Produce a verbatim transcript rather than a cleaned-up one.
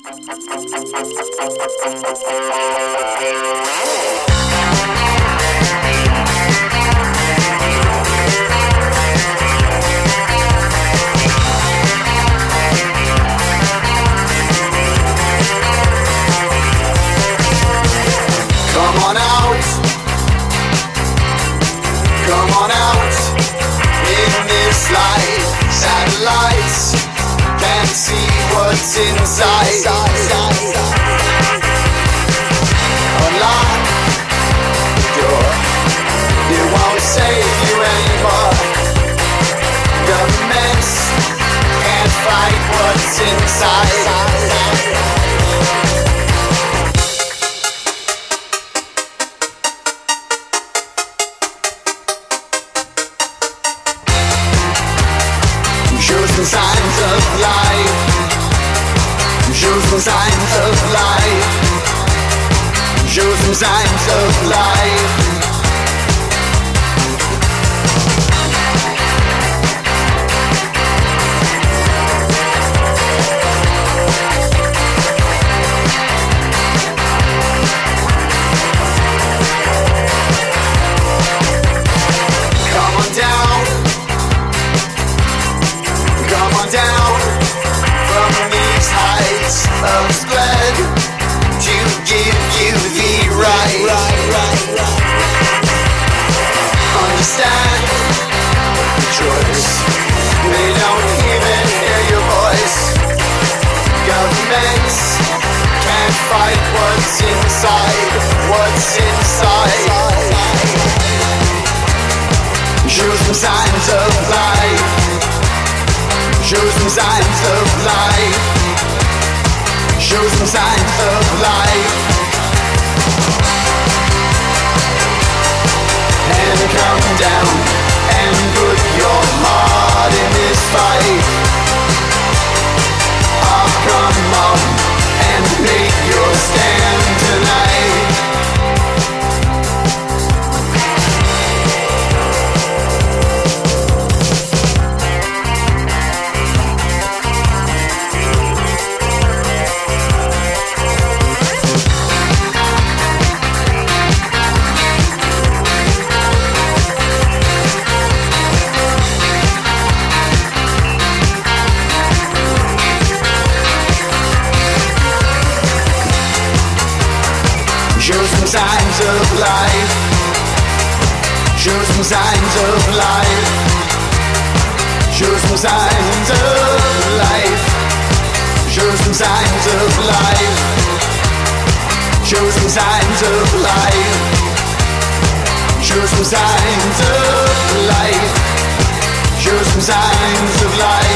Inside, unlock the door. It won't save you anymore. Governments can't fight what's inside. Shows the signs of life. Shows some signs of life. Shows some signs of life. Come on down. Come on down from these heights of spread to give you the right. Understand the choice. They don't even hear your voice. Governments can't fight what's inside. What's inside. Show some signs of life. Show some signs of life. Show some signs of life. And come down and put your heart in this fight. Oh, come on and make your stand tonight. Show some signs of life. Show some signs of life. Show some signs of life. Show some signs of life. Show some signs of life. Show some signs of life. Show some signs of life.